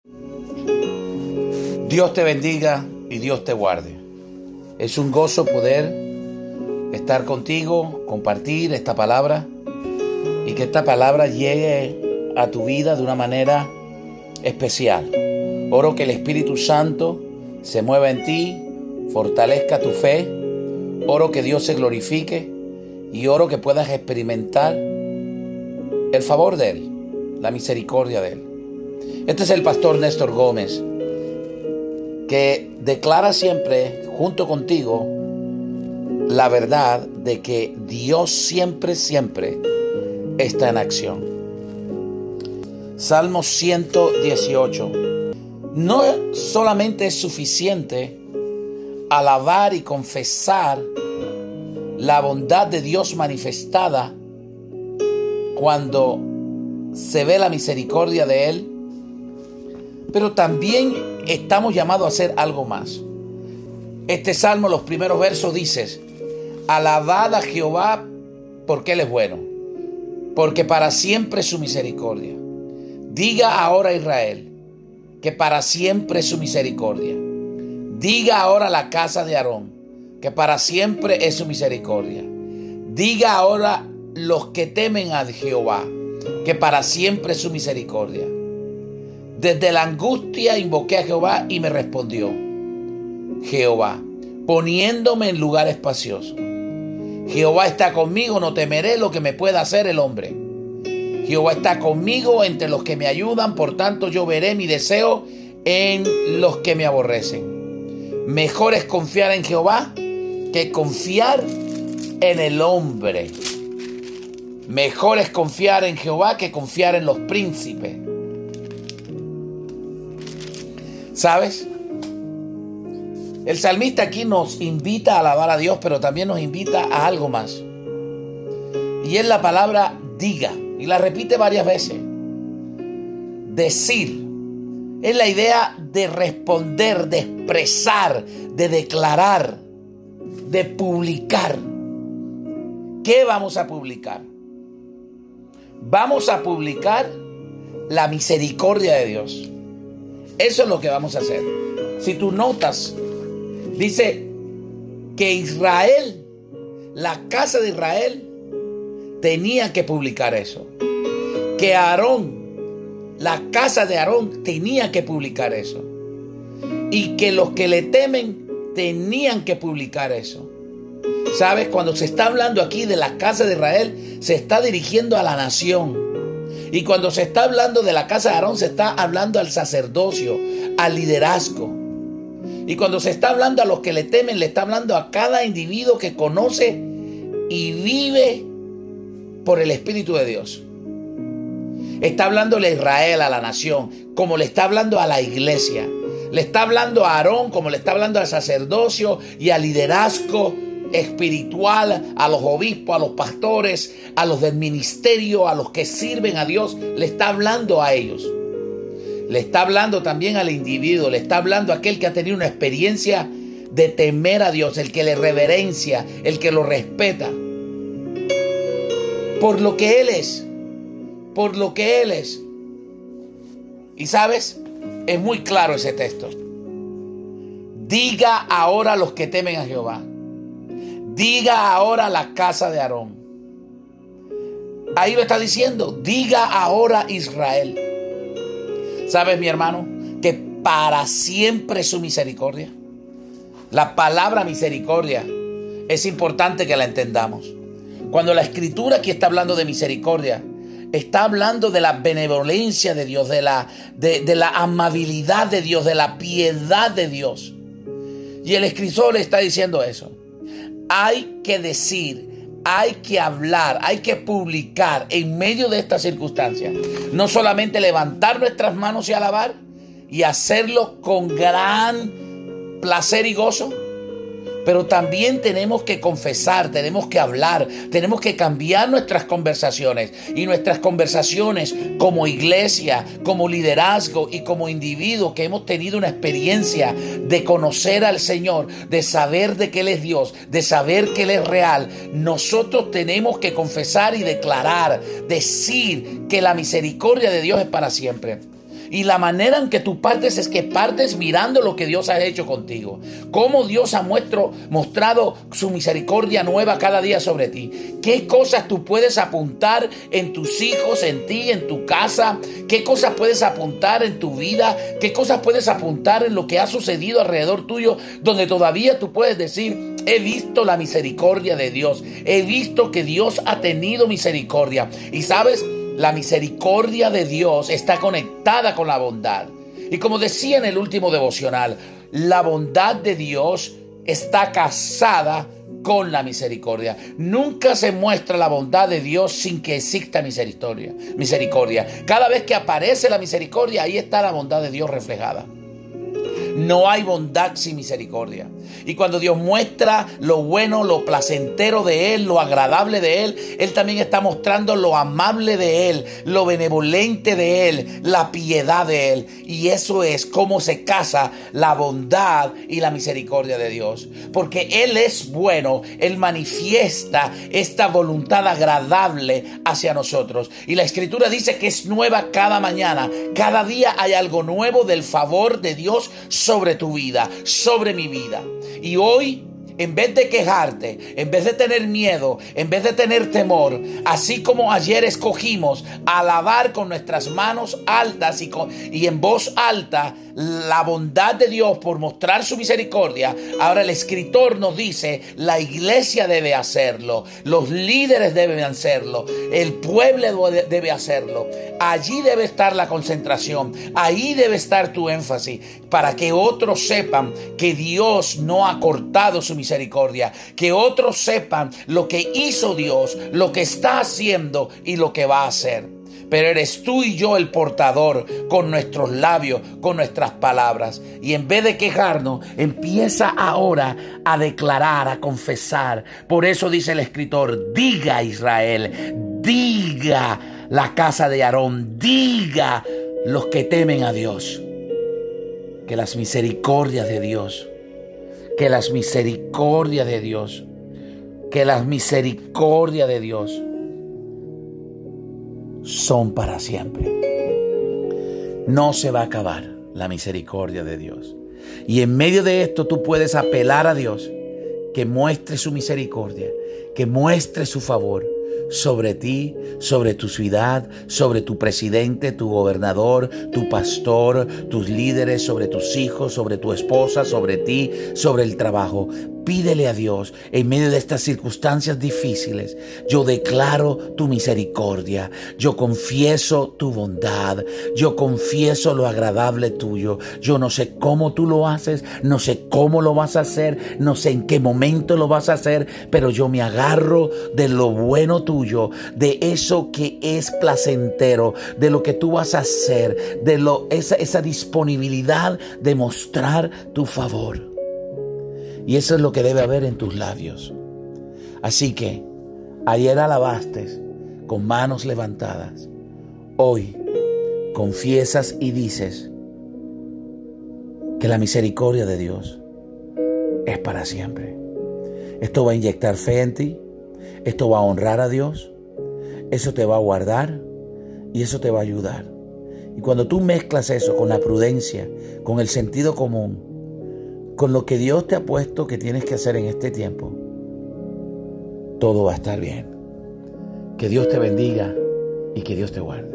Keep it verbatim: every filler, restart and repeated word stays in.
Dios te bendiga y Dios te guarde. Es un gozo poder estar contigo, compartir esta palabra y que esta palabra llegue a tu vida de una manera especial. Oro que el Espíritu Santo se mueva en ti, fortalezca tu fe. Oro que Dios se glorifique y oro que puedas experimentar el favor de Él, la misericordia de Él. Este es el pastor Néstor Gómez, que declara siempre junto contigo la verdad de que Dios siempre, siempre está en acción. Salmo ciento dieciocho. No solamente es suficiente alabar y confesar la bondad de Dios manifestada cuando se ve la misericordia de Él, pero también estamos llamados a hacer algo más. Este salmo, los primeros versos dices: alabad a Jehová porque Él es bueno, porque para siempre es su misericordia. Diga ahora a Israel que para siempre es su misericordia. Diga ahora a la casa de Aarón que para siempre es su misericordia. Diga ahora los que temen a Jehová que para siempre es su misericordia. Desde la angustia invoqué a Jehová y me respondió Jehová, poniéndome en lugar espacioso. Jehová está conmigo, no temeré lo que me pueda hacer el hombre. Jehová está conmigo entre los que me ayudan, por tanto yo veré mi deseo en los que me aborrecen. Mejor es confiar en Jehová que confiar en el hombre. Mejor es confiar en Jehová que confiar en los príncipes. ¿Sabes? El salmista aquí nos invita a alabar a Dios, pero también nos invita a algo más. Y es la palabra diga, y la repite varias veces. Decir. Es la idea de responder, de expresar, de declarar, de publicar. ¿Qué vamos a publicar? Vamos a publicar la misericordia de Dios. Eso es lo que vamos a hacer. Si tú notas, dice que Israel, la casa de Israel, tenía que publicar eso. Que Aarón, la casa de Aarón, tenía que publicar eso. Y que los que le temen tenían que publicar eso. ¿Sabes? Cuando se está hablando aquí de la casa de Israel, se está dirigiendo a la nación. Y cuando se está hablando de la casa de Aarón, se está hablando al sacerdocio, al liderazgo. Y cuando se está hablando a los que le temen, le está hablando a cada individuo que conoce y vive por el Espíritu de Dios. Está hablándole a Israel, a la nación, como le está hablando a la iglesia. Le está hablando a Aarón, como le está hablando al sacerdocio y al liderazgo espiritual, a los obispos, a los pastores, a los del ministerio, a los que sirven a Dios. Le está hablando a ellos. Le está hablando también al individuo. Le está hablando a aquel que ha tenido una experiencia de temer a Dios, el que le reverencia, el que lo respeta por lo que Él es, por lo que Él es. Y sabes, es muy claro ese texto. Diga ahora a los que temen a Jehová. Diga ahora a la casa de Aarón. Ahí lo está diciendo. Diga ahora Israel. ¿Sabes, mi hermano? Que para siempre es su misericordia. La palabra misericordia es importante que la entendamos. Cuando la escritura aquí está hablando de misericordia, está hablando de la benevolencia de Dios, de la, de, de la amabilidad de Dios, de la piedad de Dios. Y el escritor le está diciendo eso. Hay que decir, hay que hablar, hay que publicar en medio de estas circunstancias. No solamente levantar nuestras manos y alabar y hacerlo con gran placer y gozo, pero también tenemos que confesar, tenemos que hablar, tenemos que cambiar nuestras conversaciones. Y nuestras conversaciones como iglesia, como liderazgo y como individuos que hemos tenido una experiencia de conocer al Señor, de saber de que Él es Dios, de saber que Él es real, nosotros tenemos que confesar y declarar, decir que la misericordia de Dios es para siempre. Y la manera en que tú partes es que partes mirando lo que Dios ha hecho contigo. Cómo Dios ha muestro, mostrado su misericordia nueva cada día sobre ti. Qué cosas tú puedes apuntar en tus hijos, en ti, en tu casa. Qué cosas puedes apuntar en tu vida. Qué cosas puedes apuntar en lo que ha sucedido alrededor tuyo, donde todavía tú puedes decir: he visto la misericordia de Dios. He visto que Dios ha tenido misericordia. Y sabes, la misericordia de Dios está conectada con la bondad. Y como decía en el último devocional, la bondad de Dios está casada con la misericordia. Nunca se muestra la bondad de Dios sin que exista misericordia. Misericordia. Cada vez que aparece la misericordia, ahí está la bondad de Dios reflejada. No hay bondad sin misericordia. Y cuando Dios muestra lo bueno, lo placentero de Él, lo agradable de Él, Él también está mostrando lo amable de Él, lo benevolente de Él, la piedad de Él. Y eso es cómo se casa la bondad y la misericordia de Dios. Porque Él es bueno, Él manifiesta esta voluntad agradable hacia nosotros. Y la Escritura dice que es nueva cada mañana. Cada día hay algo nuevo del favor de Dios sobre tu vida, sobre mi vida. Y hoy, en vez de quejarte, en vez de tener miedo, en vez de tener temor, así como ayer escogimos alabar con nuestras manos altas y, con, y en voz alta la bondad de Dios por mostrar su misericordia, ahora el escritor nos dice: la iglesia debe hacerlo, los líderes deben hacerlo, el pueblo debe hacerlo. Allí debe estar la concentración, ahí debe estar tu énfasis, para que otros sepan que Dios no ha cortado su misericordia, que otros sepan lo que hizo Dios, lo que está haciendo y lo que va a hacer. Pero eres tú y yo el portador, con nuestros labios, con nuestras palabras. Y en vez de quejarnos, empieza ahora a declarar, a confesar. Por eso dice el escritor: diga Israel, diga la casa de Aarón, diga los que temen a Dios, que las misericordias de Dios, que las misericordias de Dios, que las misericordias de Dios son para siempre. No se va a acabar la misericordia de Dios. Y en medio de esto tú puedes apelar a Dios que muestre su misericordia, que muestre su favor sobre ti, sobre tu ciudad, sobre tu presidente, tu gobernador, tu pastor, tus líderes, sobre tus hijos, sobre tu esposa, sobre ti, sobre el trabajo. Pídele a Dios en medio de estas circunstancias difíciles: yo declaro tu misericordia, yo confieso tu bondad, yo confieso lo agradable tuyo. Yo no sé cómo tú lo haces, no sé cómo lo vas a hacer, no sé en qué momento lo vas a hacer, pero yo me agarro de lo bueno tuyo, de eso que es placentero, de lo que tú vas a hacer, de lo, esa, esa disponibilidad de mostrar tu favor. Y eso es lo que debe haber en tus labios. Así que ayer alabaste con manos levantadas. Hoy confiesas y dices que la misericordia de Dios es para siempre. Esto va a inyectar fe en ti. Esto va a honrar a Dios. Eso te va a guardar y eso te va a ayudar. Y cuando tú mezclas eso con la prudencia, con el sentido común, con lo que Dios te ha puesto que tienes que hacer en este tiempo, todo va a estar bien. Que Dios te bendiga y que Dios te guarde.